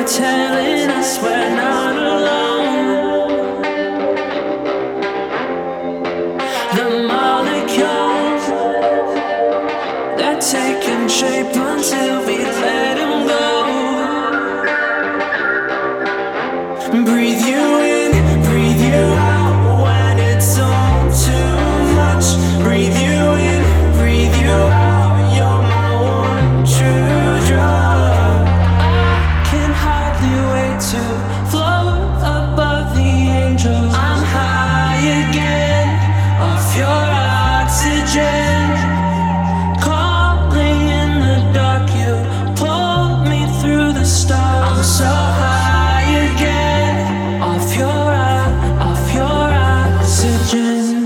telling us we're not alone. The molecules, they're taking shape until we let them go. Breathe you in, breathe you out when it's all too much. Breathe you in, breathe you out. You're my one true drug. I can hardly wait to float above the angels. I'm high again off your oxygen. Calling in the dark, you pulled me through the stars. I'm so high again off your oxygen.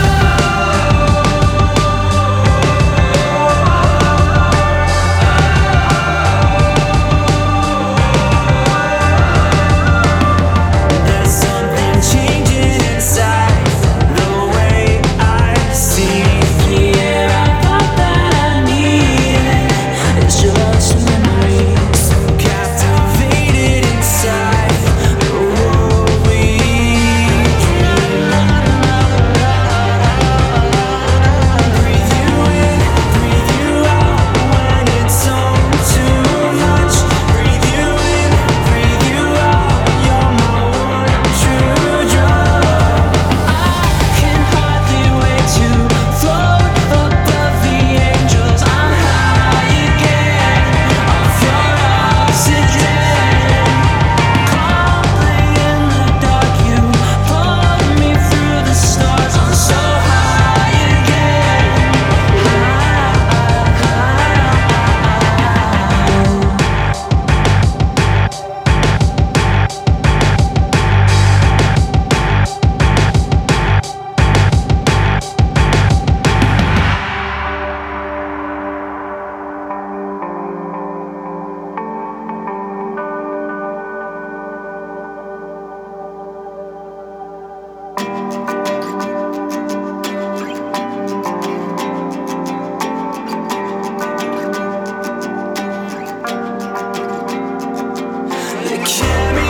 There's something changing inside the way I see. The air I thought that I needed is just memories captivated inside the world we breathe you in, breathe you out when it's all too much. Breathe you in, breathe you out. You're my one true drug. I can hardly wait to float above the angels. I'm high again off your oxygen. Calling in the dark, you pulled me through the stars. I'm so high again. The chemistry